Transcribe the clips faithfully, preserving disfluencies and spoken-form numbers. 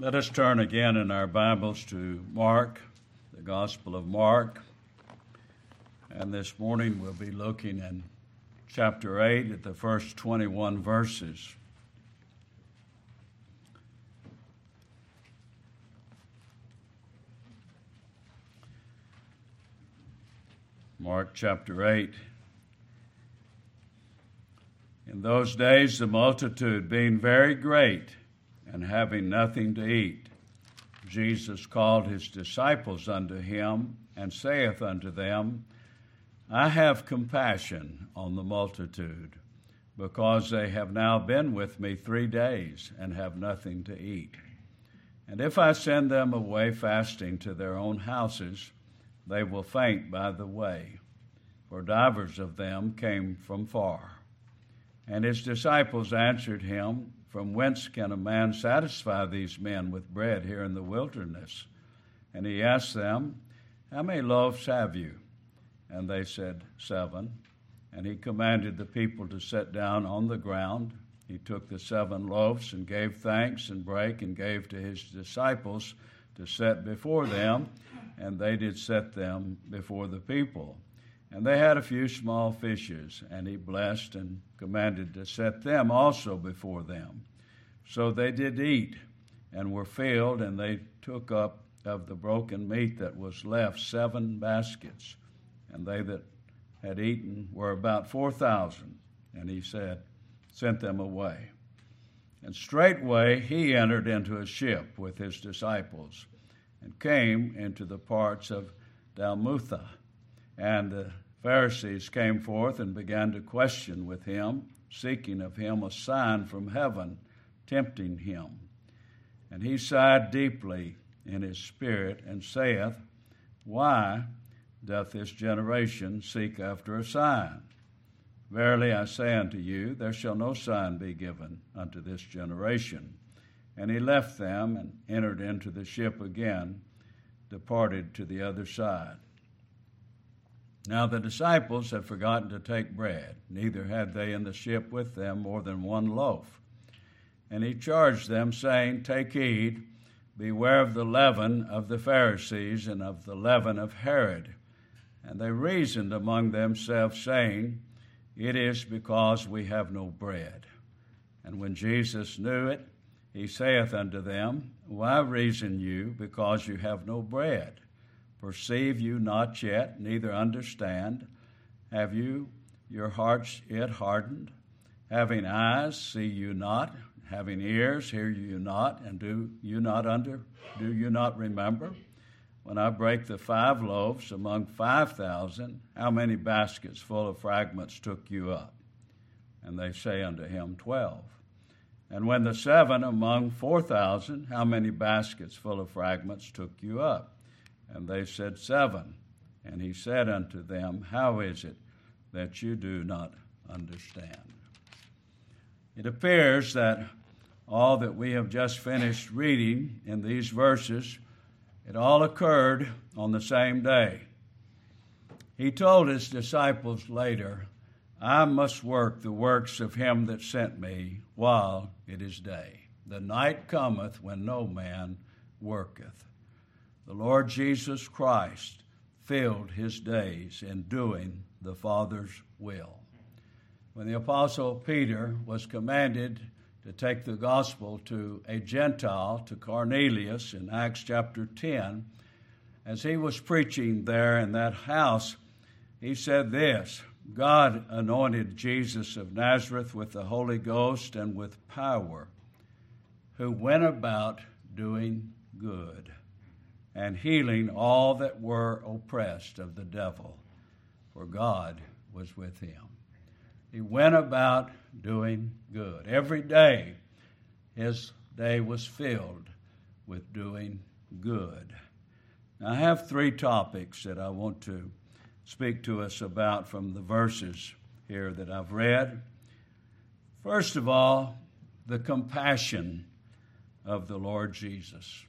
Let us turn again in our Bibles to Mark, the Gospel of Mark. And this morning we'll be looking in chapter eight at the first twenty-one verses. Mark chapter eight. In those days the multitude being very great, and having nothing to eat, Jesus called his disciples unto him, and saith unto them, I have compassion on the multitude, because they have now been with me three days, and have nothing to eat. And if I send them away fasting to their own houses, they will faint by the way, for divers of them came from far. And his disciples answered him, From whence can a man satisfy these men with bread here in the wilderness? And he asked them, How many loaves have you? And they said, Seven. And he commanded the people to sit down on the ground. He took the seven loaves and gave thanks and brake and gave to his disciples to set before them, and they did set them before the people. And they had a few small fishes, and he blessed and commanded to set them also before them. So they did eat, and were filled, and they took up of the broken meat that was left seven baskets. And they that had eaten were about four thousand. And he said, Sent them away. And straightway he entered into a ship with his disciples, and came into the parts of Dalmutha. And the Pharisees came forth and began to question with him, seeking of him a sign from heaven, tempting him. And he sighed deeply in his spirit, and saith, Why doth this generation seek after a sign? Verily I say unto you, there shall no sign be given unto this generation. And he left them, and entered into the ship again, departed to the other side. Now the disciples had forgotten to take bread, neither had they in the ship with them more than one loaf. And he charged them, saying, Take heed, beware of the leaven of the Pharisees, and of the leaven of Herod. And they reasoned among themselves, saying, It is because we have no bread. And when Jesus knew it, he saith unto them, Why reason you, because you have no bread? Perceive you not yet, neither understand? Have you your hearts yet hardened? Having eyes, see you not? Having ears, hear you not? And do you not under? Do you not remember? When I break the five loaves among five thousand, how many baskets full of fragments took you up? And they say unto him, Twelve. And when the seven among four thousand, how many baskets full of fragments took you up? And they said, Seven. And he said unto them, How is it that you do not understand? It appears that all that we have just finished reading in these verses, it all occurred on the same day. He told his disciples later, I must work the works of him that sent me while it is day. The night cometh when no man worketh. The Lord Jesus Christ filled his days in doing the Father's will. When the Apostle Peter was commanded to take the gospel to a Gentile, to Cornelius, in Acts chapter ten, as he was preaching there in that house, he said this, God anointed Jesus of Nazareth with the Holy Ghost and with power, who went about doing good and healing all that were oppressed of the devil, for God was with him. He went about doing good. Every day, his day was filled with doing good. Now, I have three topics that I want to speak to us about from the verses here that I've read. First of all, the compassion of the Lord Jesus.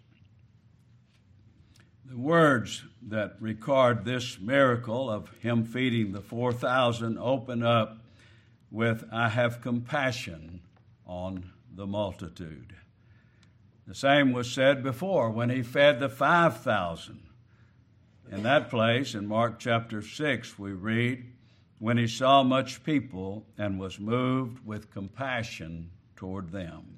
The words that record this miracle of him feeding the four thousand open up with, I have compassion on the multitude. The same was said before when he fed the five thousand. In that place, in Mark chapter six, we read, when he saw much people and was moved with compassion toward them.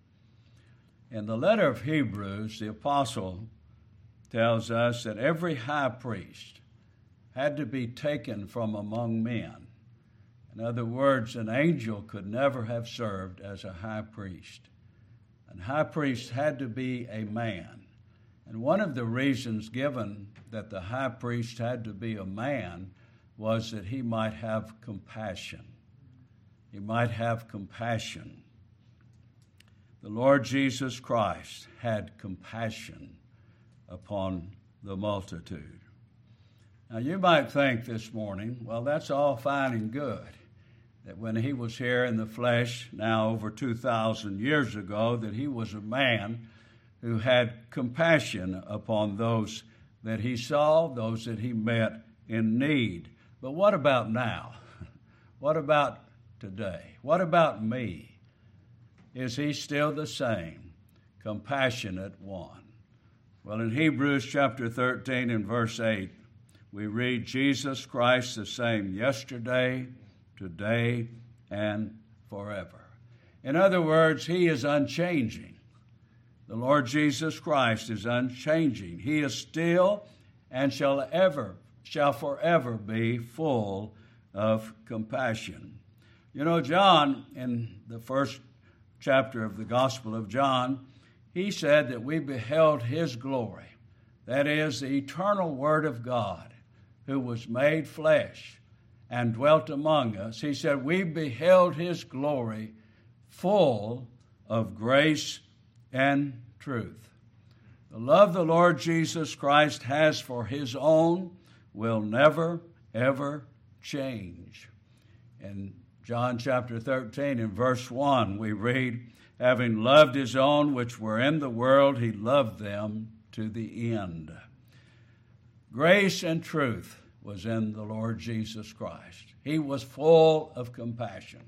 In the letter of Hebrews, the apostle tells us that every high priest had to be taken from among men. In other words, an angel could never have served as a high priest. A high priest had to be a man. And one of the reasons given that the high priest had to be a man was that he might have compassion. He might have compassion. The Lord Jesus Christ had compassion upon the multitude. Now you might think this morning, well, that's all fine and good, that when he was here in the flesh, now over two thousand years ago, that he was a man who had compassion upon those that he saw, those that he met in need. But what about now? What about today? What about me? Is he still the same compassionate one? Well, in Hebrews chapter thirteen and verse eight, we read, Jesus Christ the same yesterday, today, and forever. In other words, he is unchanging. The Lord Jesus Christ is unchanging. He is still and shall ever, shall forever be full of compassion. You know, John, in the first chapter of the Gospel of John, he said that we beheld his glory. That is, the eternal Word of God, who was made flesh and dwelt among us. He said, we beheld his glory full of grace and truth. The love the Lord Jesus Christ has for his own will never, ever change. In John chapter thirteen, in verse one, we read, having loved his own which were in the world, he loved them to the end. Grace and truth was in the Lord Jesus Christ. He was full of compassion.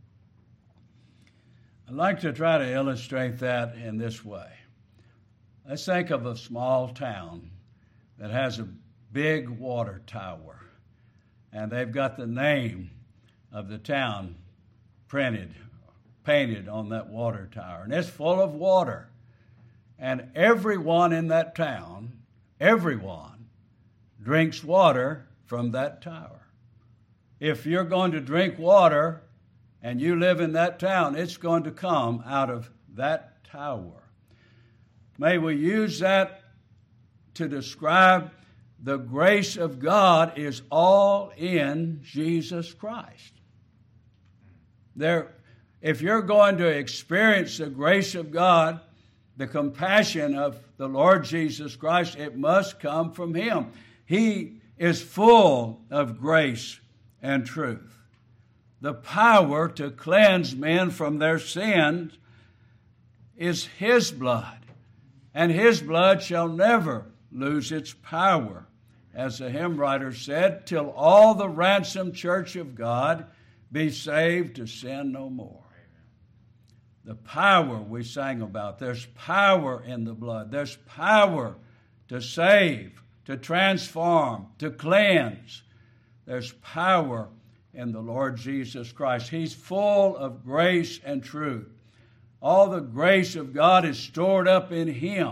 I'd like to try to illustrate that in this way. Let's think of a small town that has a big water tower, and they've got the name of the town printed, painted on that water tower, and it's full of water. And everyone in that town, everyone, drinks water from that tower. If you're going to drink water and you live in that town, it's going to come out of that tower. May we use that to describe the grace of God is all in Jesus Christ. There, if you're going to experience the grace of God, the compassion of the Lord Jesus Christ, it must come from him. He is full of grace and truth. The power to cleanse men from their sins is his blood, and his blood shall never lose its power. As the hymn writer said, till all the ransomed church of God be saved to sin no more. The power we sang about, there's power in the blood. There's power to save, to transform, to cleanse. There's power in the Lord Jesus Christ. He's full of grace and truth. All the grace of God is stored up in him.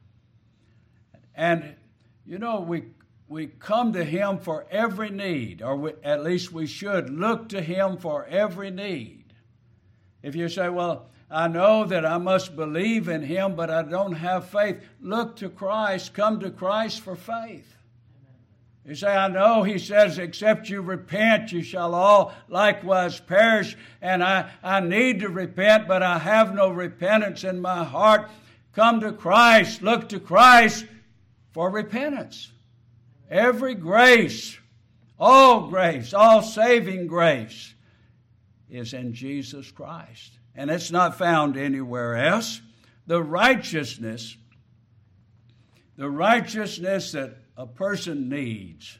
And, you know, we we come to him for every need, or we, at least we should look to him for every need. If you say, well, I know that I must believe in him, but I don't have faith, look to Christ. Come to Christ for faith. You say, I know, he says, except you repent, you shall all likewise perish. And I, I need to repent, but I have no repentance in my heart. Come to Christ. Look to Christ for repentance. Every grace, all grace, all saving grace is in Jesus Christ. And it's not found anywhere else. The righteousness, the righteousness that a person needs,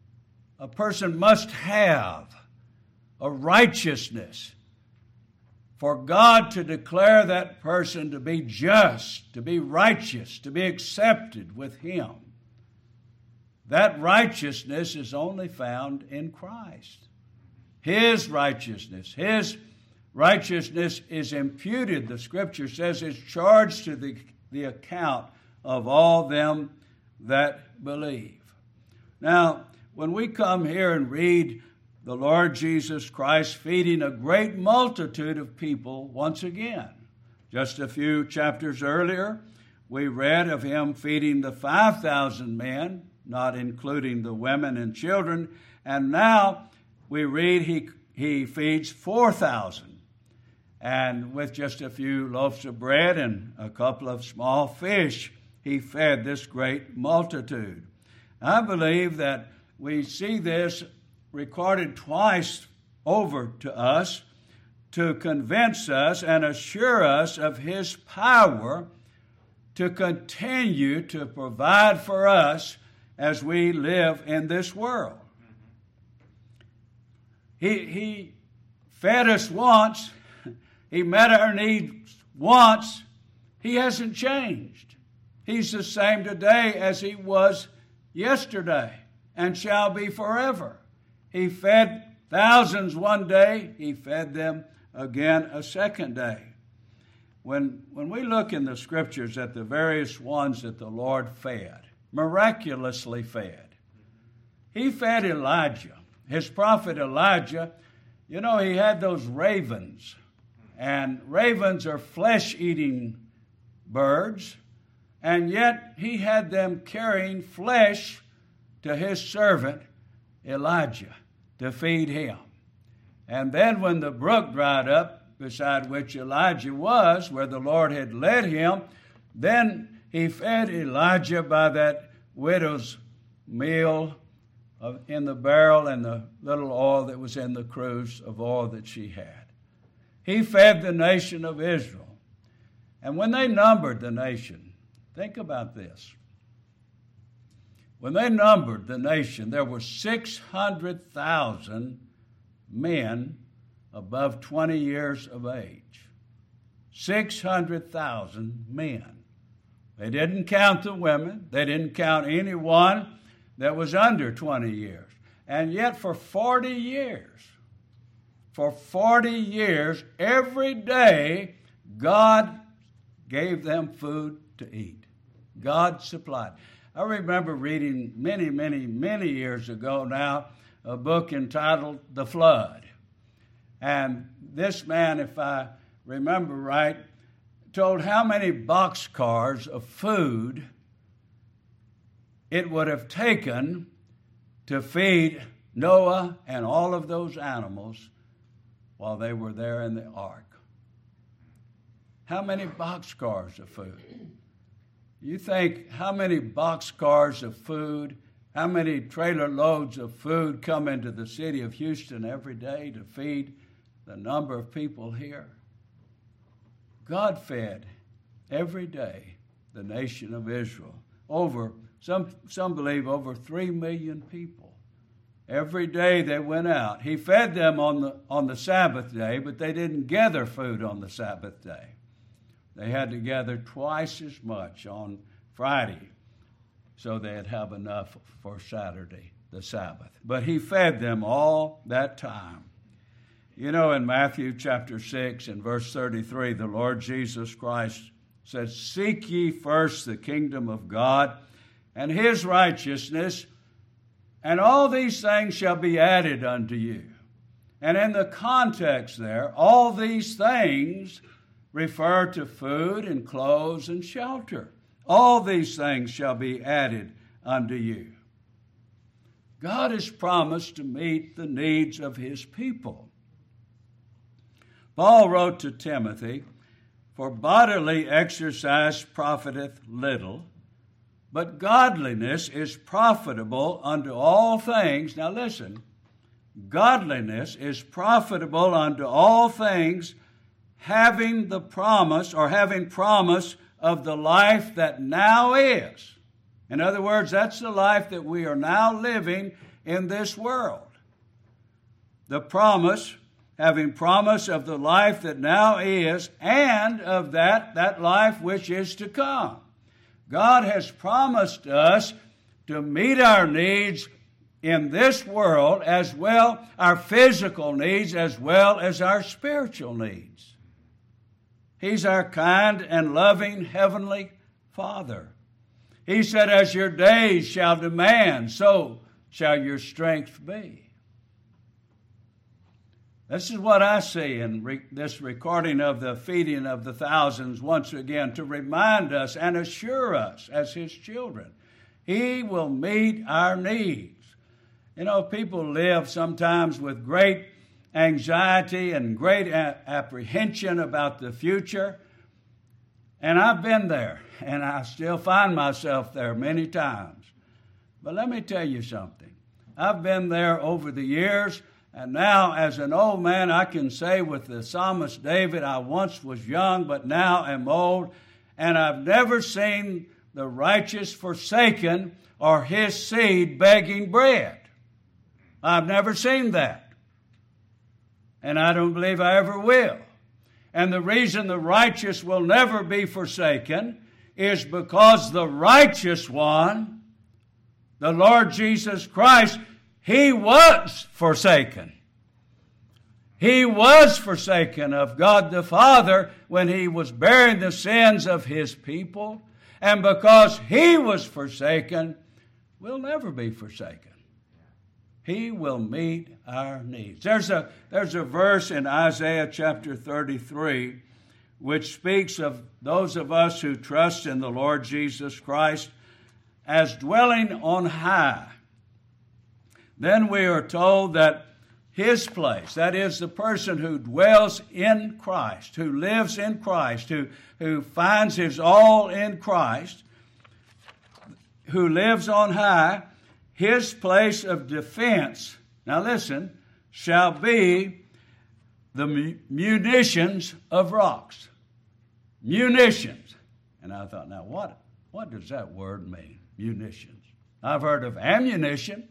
a person must have a righteousness for God to declare that person to be just, to be righteous, to be accepted with Him. That righteousness is only found in Christ. His righteousness, His righteousness is imputed, the Scripture says, is charged to the, the account of all them that believe. Now, when we come here and read the Lord Jesus Christ feeding a great multitude of people once again, just a few chapters earlier, we read of Him feeding the five thousand men, not including the women and children, and now we read He, he feeds four thousand, and with just a few loaves of bread and a couple of small fish, He fed this great multitude. I believe that we see this recorded twice over to us to convince us and assure us of His power to continue to provide for us as we live in this world. He, he fed us once. He met our needs once. He hasn't changed. He's the same today as He was yesterday and shall be forever. He fed thousands one day. He fed them again a second day. When, when we look in the Scriptures at the various ones that the Lord fed, miraculously fed, He fed Elijah, His prophet Elijah. You know, he had those ravens, and ravens are flesh-eating birds, and yet He had them carrying flesh to His servant Elijah to feed him. And then when the brook dried up, beside which Elijah was, where the Lord had led him, then He fed Elijah by that widow's meal of, in the barrel and the little oil that was in the cruse of oil that she had. He fed the nation of Israel. And when they numbered the nation, think about this. When they numbered the nation, there were six hundred thousand men above twenty years of age. six hundred thousand men. They didn't count the women. They didn't count anyone that was under twenty years. And yet for forty years, for forty years, every day, God gave them food to eat. God supplied. I remember reading many, many, many years ago now a book entitled The Flood. And this man, if I remember right, told how many boxcars of food it would have taken to feed Noah and all of those animals while they were there in the ark. How many boxcars of food? You think how many boxcars of food, how many trailer loads of food come into the city of Houston every day to feed the number of people here? God fed every day the nation of Israel. Over, some, some believe over three million people. Every day they went out. He fed them on the, on the Sabbath day, but they didn't gather food on the Sabbath day. They had to gather twice as much on Friday so they'd have enough for Saturday, the Sabbath. But He fed them all that time. You know, in Matthew chapter six and verse thirty-three, the Lord Jesus Christ says, "Seek ye first the kingdom of God and His righteousness, and all these things shall be added unto you." And in the context there, all these things refer to food and clothes and shelter. All these things shall be added unto you. God has promised to meet the needs of His people. Paul wrote to Timothy, "For bodily exercise profiteth little, but godliness is profitable unto all things." Now listen, godliness is profitable unto all things, having the promise or having promise of the life that now is. In other words, that's the life that we are now living in this world. The promise having promise of the life that now is, and of that, that life which is to come. God has promised us to meet our needs in this world, as well our physical needs, as well as our spiritual needs. He's our kind and loving heavenly Father. He said, as your days shall demand, so shall your strength be. This is what I see in re- this recording of the feeding of the thousands once again, to remind us and assure us as His children, He will meet our needs. You know, people live sometimes with great anxiety and great a- apprehension about the future. And I've been there, and I still find myself there many times. But let me tell you something. I've been there over the years, and now as an old man, I can say with the psalmist David, I once was young, but now am old, and I've never seen the righteous forsaken or his seed begging bread. I've never seen that. And I don't believe I ever will. And the reason the righteous will never be forsaken is because the righteous one, the Lord Jesus Christ, He was forsaken. He was forsaken of God the Father when He was bearing the sins of His people. And because He was forsaken, we'll never be forsaken. He will meet our needs. There's a, there's a verse in Isaiah chapter thirty-three which speaks of those of us who trust in the Lord Jesus Christ as dwelling on high. Then we are told that His place, that is the person who dwells in Christ, who lives in Christ, who, who finds his all in Christ, who lives on high, His place of defense, now listen, shall be the munitions of rocks. Munitions. And I thought, now what, what does that word mean? Munitions. I've heard of ammunition.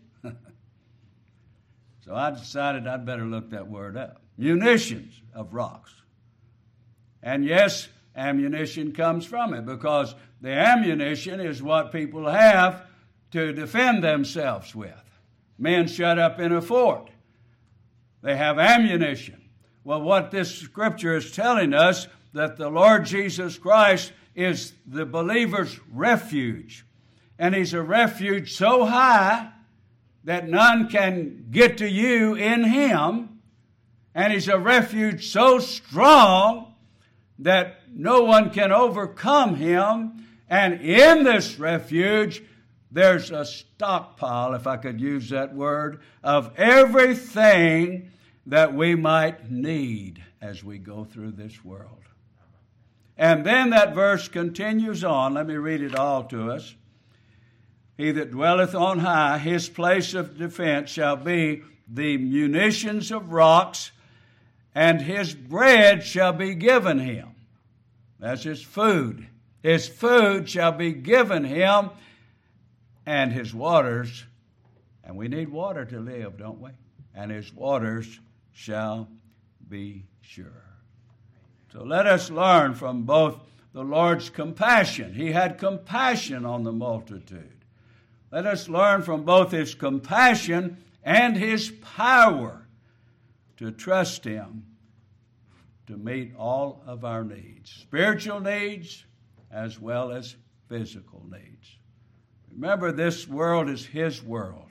So I decided I'd better look that word up. Munitions of rocks. And yes, ammunition comes from it, because the ammunition is what people have to defend themselves with. Men shut up in a fort. They have ammunition. Well, what this scripture is telling us, that the Lord Jesus Christ is the believer's refuge. And He's a refuge so high that none can get to you in Him. And He's a refuge so strong that no one can overcome Him. And in this refuge, there's a stockpile, if I could use that word, of everything that we might need as we go through this world. And then that verse continues on. Let me read it all to us. He that dwelleth on high, his place of defense shall be the munitions of rocks, and his bread shall be given him. That's his food. His food shall be given him, and his waters, and we need water to live, don't we? And his waters shall be sure. So let us learn from both the Lord's compassion. He had compassion on the multitude. Let us learn from both His compassion and His power to trust Him to meet all of our needs, spiritual needs as well as physical needs. Remember, this world is His world.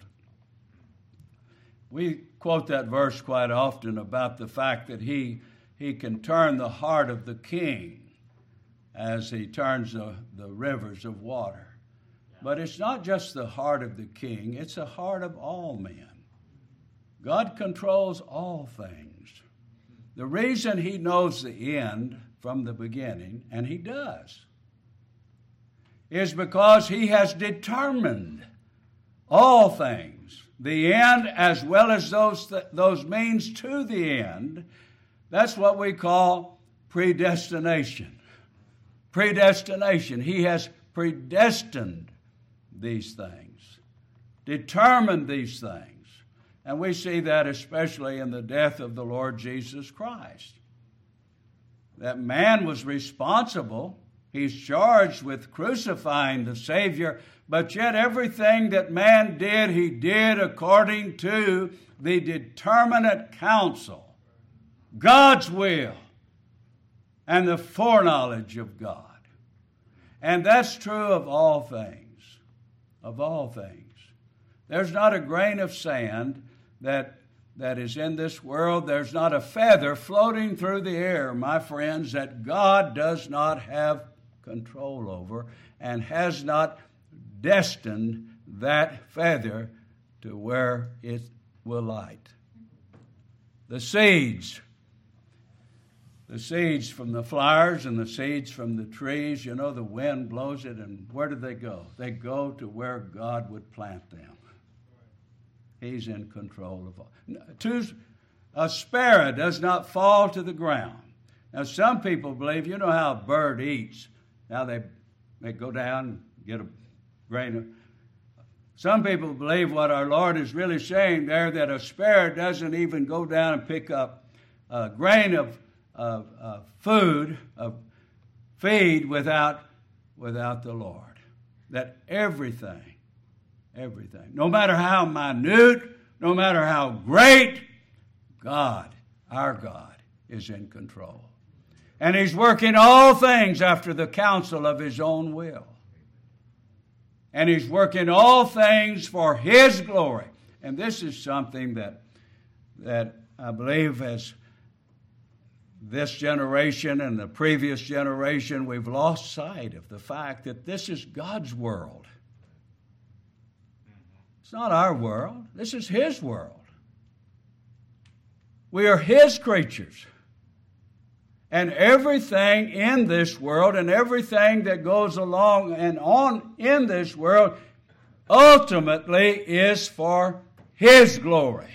We quote that verse quite often about the fact that He, he can turn the heart of the king as He turns the, the rivers of water. But it's not just the heart of the king, it's the heart of all men. God controls all things. The reason He knows the end from the beginning, and He does, is because He has determined all things, the end as well as those, th- those means to the end. That's what we call predestination. Predestination. He has predestined these things, determined these things, And we see that especially in the death of the Lord Jesus Christ. That man was responsible. He's charged with crucifying the Savior, but yet everything that man did, he did according to the determinate counsel, God's will, and the foreknowledge of God. And that's true of all things, of all things. There's not a grain of sand that, that is in this world. There's not a feather floating through the air, my friends, that God does not have control over and has not destined that feather to where it will light. The seeds, the seeds from the flowers and the seeds from the trees, you know, the wind blows it, and where do they go? They go to where God would plant them. He's in control of all. A sparrow does not fall to the ground. Now, some people believe, you know how a bird eats. Now they, they go down and get a grain of... Some people believe what our Lord is really saying there, that a sparrow doesn't even go down and pick up a grain of, of, of food, of feed without, without the Lord. That everything, everything, no matter how minute, no matter how great, God, our God, is in control. And He's working all things after the counsel of His own will. And He's working all things for His glory. And this is something that, that I believe as this generation and the previous generation, we've lost sight of the fact that this is God's world. It's not our world. This is His world. We are His creatures. And everything in this world and everything that goes along and on in this world ultimately is for His glory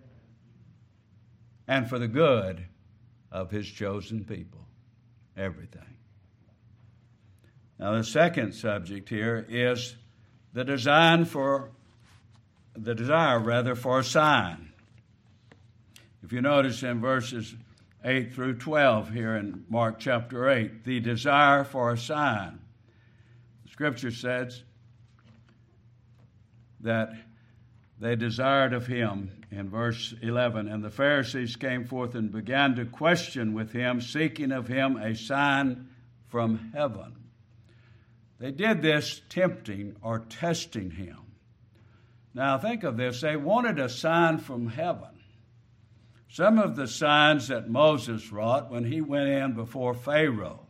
and for the good of His chosen people. Everything. Now, the second subject here is the design for the desire, rather, for a sign. If you notice in verses eight through twelve here in Mark chapter eight, the desire for a sign. The Scripture says that they desired of Him, in verse eleven, and the Pharisees came forth and began to question with Him, seeking of Him a sign from heaven. They did this tempting or testing Him. Now think of this. They wanted a sign from heaven. Some of the signs that Moses wrought when he went in before Pharaoh,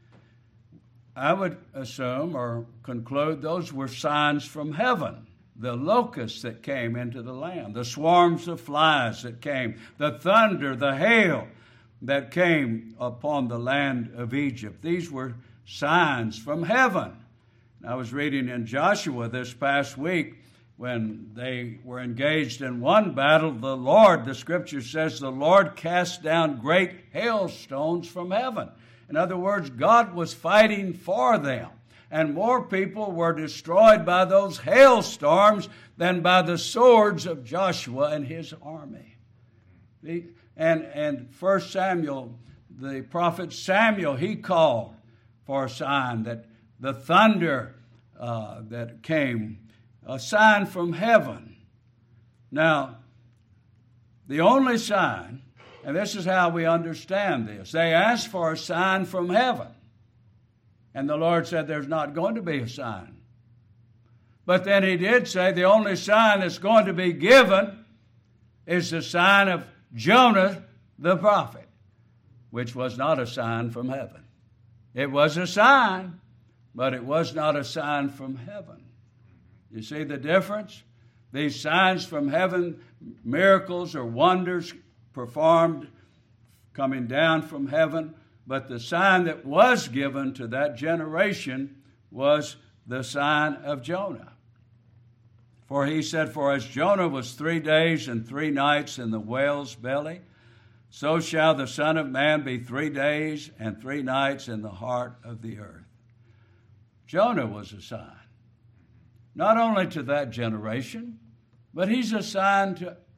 I would assume or conclude those were signs from heaven. The locusts that came into the land, the swarms of flies that came, the thunder, the hail that came upon the land of Egypt. These were signs from heaven. I was reading in Joshua this past week, when they were engaged in one battle, the Lord, the Scripture says, the Lord cast down great hailstones from heaven. In other words, God was fighting for them. And more people were destroyed by those hailstorms than by the swords of Joshua and his army. The, and, and First Samuel, the prophet Samuel, he called for a sign that the thunder uh, that came, a sign from heaven. Now, the only sign, and this is how we understand this, they asked for a sign from heaven. And the Lord said there's not going to be a sign. But then He did say the only sign that's going to be given is the sign of Jonah the prophet, which was not a sign from heaven. It was a sign, but it was not a sign from heaven. You see the difference? These signs from heaven, miracles or wonders performed coming down from heaven, but the sign that was given to that generation was the sign of Jonah. For He said, for as Jonah was three days and three nights in the whale's belly, so shall the Son of Man be three days and three nights in the heart of the earth. Jonah was a sign. Not only to that generation, but he's a sign to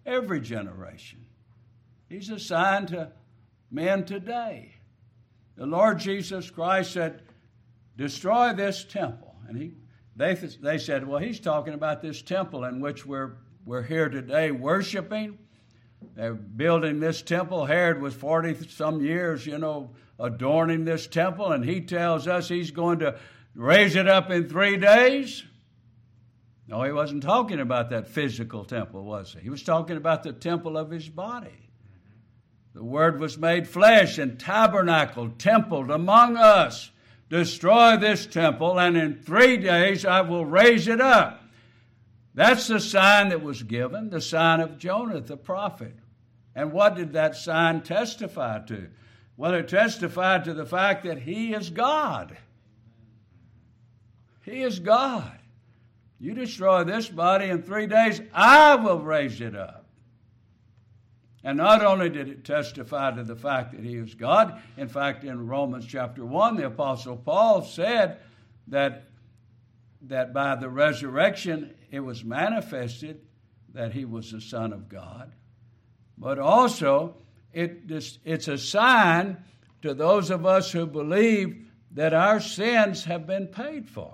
every generation. He's a sign to men today. The Lord Jesus Christ said, destroy this temple. And he, they, they said, well, he's talking about this temple in which we're, we're here today worshiping. They're building this temple. Herod was forty some years, you know, adorning this temple, and he tells us he's going to raise it up in three days. No, he wasn't talking about that physical temple, was he? He was talking about the temple of his body. The Word was made flesh and tabernacled, templed among us. Destroy this temple, and in three days I will raise it up. That's the sign that was given, the sign of Jonah the prophet. And what did that sign testify to? Well, it testified to the fact that he is God. He is God. You destroy this body in three days, I will raise it up. And not only did it testify to the fact that he is God, in fact, in Romans chapter one, the Apostle Paul said that, that by the resurrection it was manifested that he was the Son of God. But also, it, it's a sign to those of us who believe that our sins have been paid for.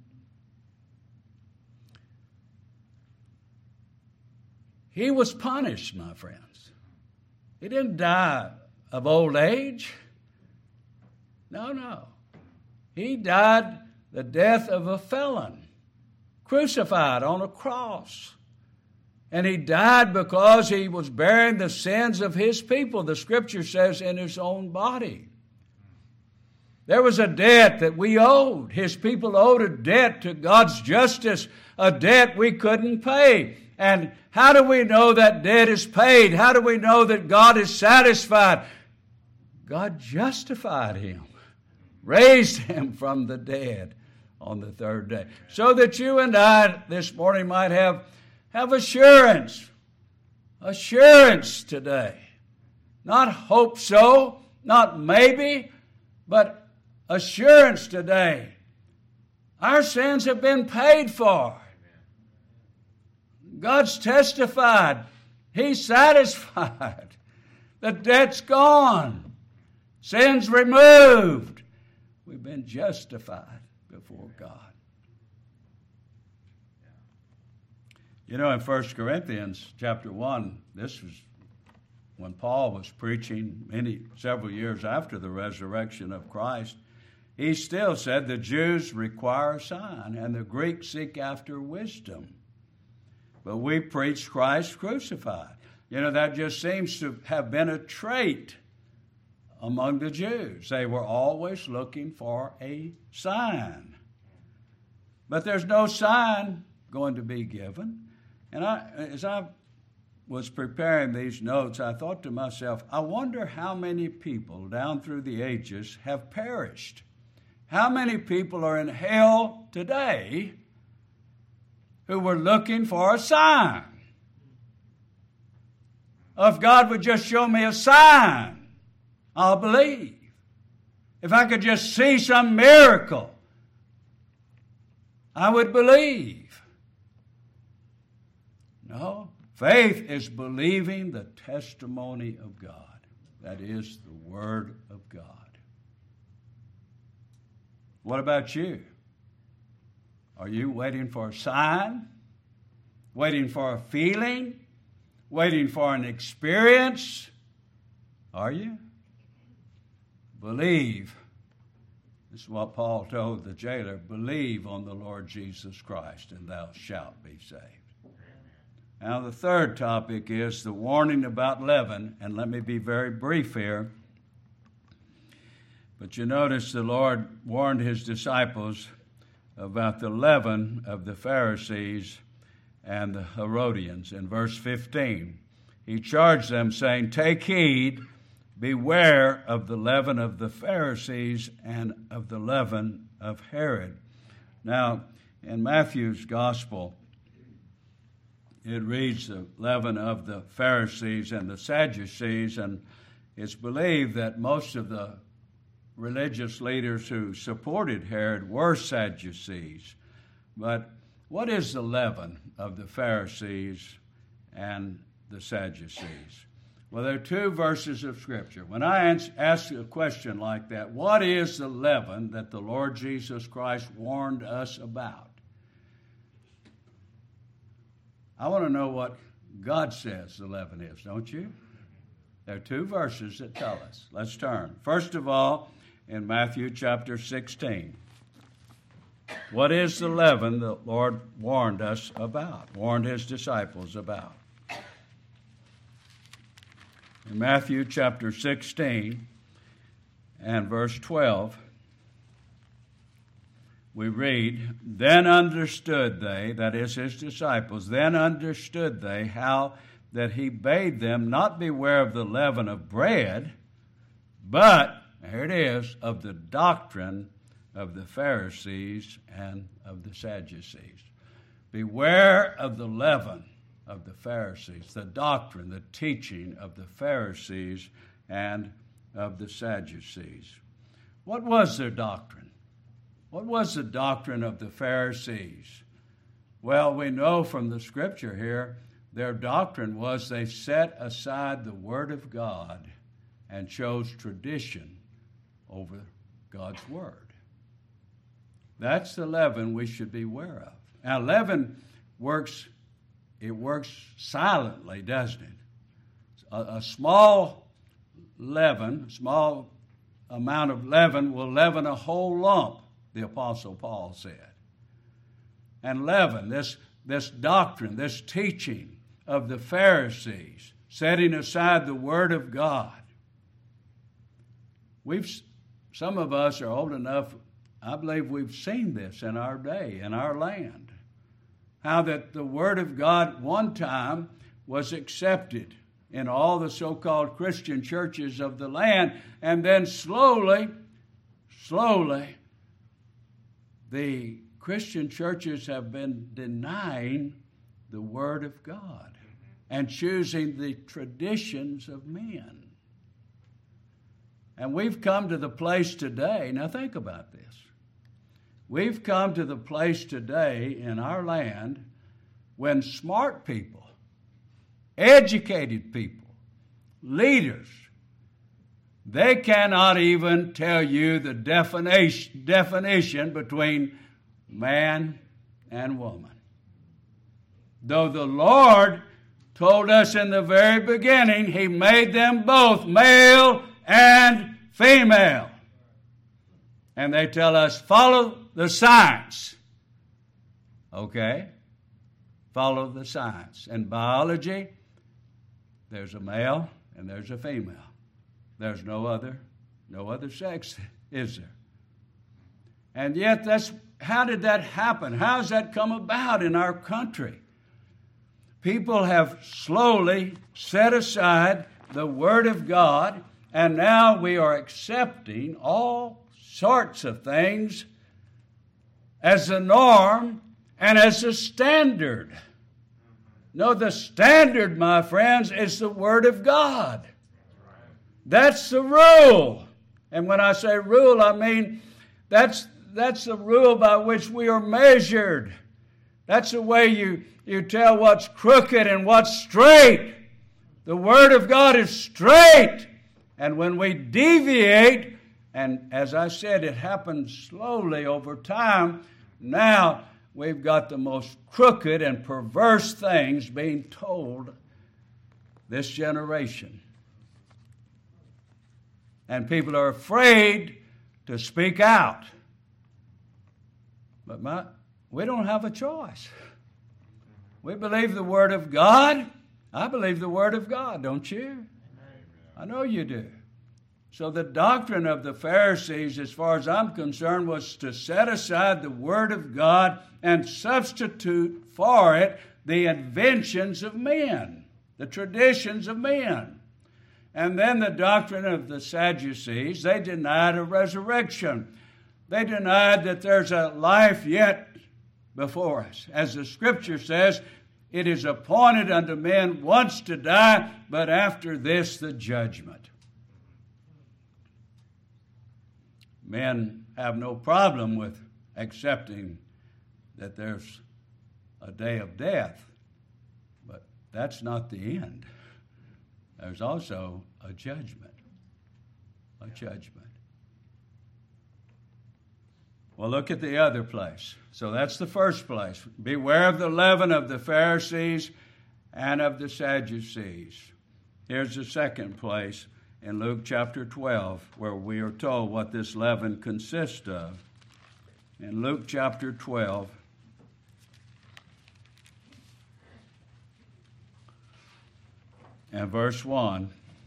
He was punished, my friends. He didn't die of old age. No, no. He died the death of a felon, crucified on a cross. And he died because he was bearing the sins of his people, the Scripture says, in his own body. There was a debt that we owed. His people owed a debt to God's justice, a debt we couldn't pay. And how do we know that debt is paid? How do we know that God is satisfied? God justified him, raised him from the dead on the third day, so that you and I this morning might have, have assurance, assurance today. Not hope so, not maybe, but assurance today. Our sins have been paid for. God's testified. He's satisfied. The debt's gone. Sin's removed. We've been justified before God. You know, in First Corinthians chapter one, this was when Paul was preaching many, several years after the resurrection of Christ. He still said the Jews require a sign and the Greeks seek after wisdom. But we preach Christ crucified. You know, that just seems to have been a trait among the Jews. They were always looking for a sign. But there's no sign going to be given. And I, as I was preparing these notes, I thought to myself, I wonder how many people down through the ages have perished. How many people are in hell today who were looking for a sign? If God would just show me a sign, I'll believe. If I could just see some miracle, I would believe. No, faith is believing the testimony of God. That is the Word of God. What about you? Are you waiting for a sign? Waiting for a feeling? Waiting for an experience? Are you? Believe. This is what Paul told the jailer. Believe on the Lord Jesus Christ and thou shalt be saved. Now the third topic is the warning about leaven. And let me be very brief here. But you notice the Lord warned his disciples about the leaven of the Pharisees and the Herodians. In verse fifteen, he charged them, saying, take heed, beware of the leaven of the Pharisees and of the leaven of Herod. Now, in Matthew's gospel, it reads the leaven of the Pharisees and the Sadducees, and it's believed that most of the religious leaders who supported Herod were Sadducees. But what is the leaven of the Pharisees and the Sadducees? Well, there are two verses of Scripture. When I ask a question like that, what is the leaven that the Lord Jesus Christ warned us about? I want to know what God says the leaven is, don't you? There are two verses that tell us. Let's turn. First of all, in Matthew chapter sixteen. What is the leaven the Lord warned us about, warned his disciples about? In Matthew chapter sixteen and verse twelve, we read, Then understood they, that is his disciples, then understood they how that he bade them not beware of the leaven of bread, but, here it is, of the doctrine of the Pharisees and of the Sadducees. Beware of the leaven of the Pharisees, the doctrine, the teaching of the Pharisees and of the Sadducees. What was their doctrine? What was the doctrine of the Pharisees? Well, we know from the Scripture here, their doctrine was they set aside the Word of God and chose tradition over God's Word. That's the leaven we should be aware of. Now, leaven works, it works silently, doesn't it? A, a small leaven, small amount of leaven will leaven a whole lump, the Apostle Paul said. And leaven, this, this doctrine, this teaching of the Pharisees, setting aside the Word of God. We've, some of us are old enough, I believe we've seen this in our day, in our land. How that the Word of God one time was accepted in all the so-called Christian churches of the land, and then slowly, slowly, the Christian churches have been denying the Word of God and choosing the traditions of men. And we've come to the place today, now think about this. We've come to the place today in our land when smart people, educated people, leaders, they cannot even tell you the definition, definition between man and woman. Though the Lord told us in the very beginning, He made them both male and female. And they tell us, follow the science. Okay? Follow the science. In biology, there's a male and there's a female. There's no other, no other sex, is there? And yet, that's how did that happen? How has that come about in our country? People have slowly set aside the Word of God, and now we are accepting all sorts of things as the norm and as the standard. No, the standard, my friends, is the Word of God. That's the rule. And when I say rule, I mean that's that's the rule by which we are measured. That's the way you, you tell what's crooked and what's straight. The Word of God is straight. And when we deviate, and as I said, it happens slowly over time, now we've got the most crooked and perverse things being told this generation. And people are afraid to speak out. But my, we don't have a choice. We believe the Word of God. I believe the Word of God, don't you? I know you do. So the doctrine of the Pharisees, as far as I'm concerned, was to set aside the Word of God and substitute for it the inventions of men, the traditions of men. And then the doctrine of the Sadducees, they denied a resurrection. They denied that there's a life yet before us. As the Scripture says, it is appointed unto men once to die, but after this the judgment. Men have no problem with accepting that there's a day of death, but that's not the end. There's also a judgment. A judgment. Well, look at the other place. So that's the first place. Beware of the leaven of the Pharisees and of the Sadducees. Here's the second place in Luke chapter twelve, where we are told what this leaven consists of. In Luke chapter twelve, and verse one,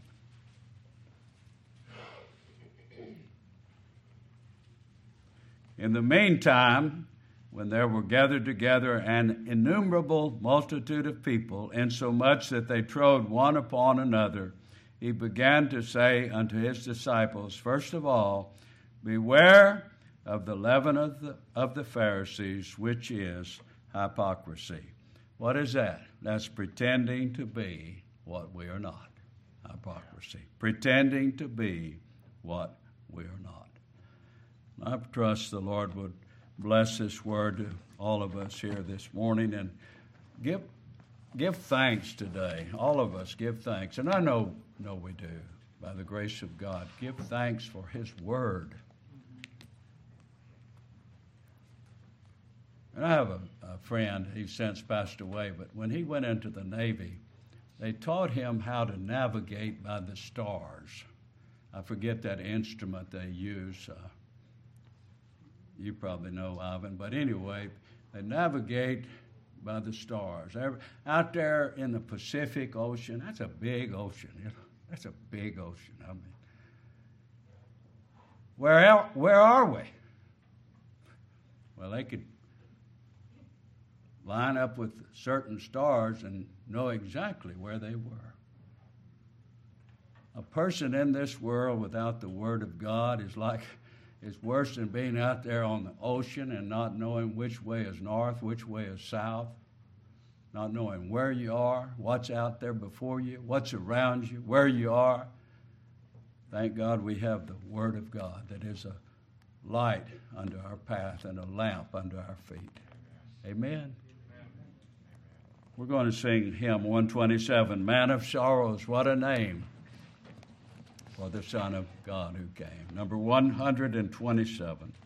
in the meantime, when there were gathered together an innumerable multitude of people, insomuch that they trode one upon another, he began to say unto his disciples, first of all, beware of the leaven of the, of the Pharisees, which is hypocrisy. What is that? That's pretending to be what we are not. Hypocrisy. Pretending to be what we are not. I trust the Lord would bless this word to all of us here this morning, and give give thanks today. All of us give thanks. And I know, know we do, by the grace of God. Give thanks for his word. And I have a, a friend, he's since passed away, but when he went into the Navy, they taught him how to navigate by the stars. I forget that instrument they use. Uh, you probably know, Ivan. But anyway, they navigate by the stars. They're out there in the Pacific Ocean, that's a big ocean. You know, that's a big ocean. I mean, where, el- where are we? Well, they could line up with certain stars and know exactly where they were. A person in this world without the Word of God is like is worse than being out there on the ocean and not knowing which way is north, which way is south, not knowing where you are, what's out there before you, what's around you, where you are. Thank God we have the Word of God that is a light under our path and a lamp under our feet. Amen. We're going to sing hymn one twenty-seven, Man of Sorrows, what a name for the Son of God who came. Number one twenty-seven.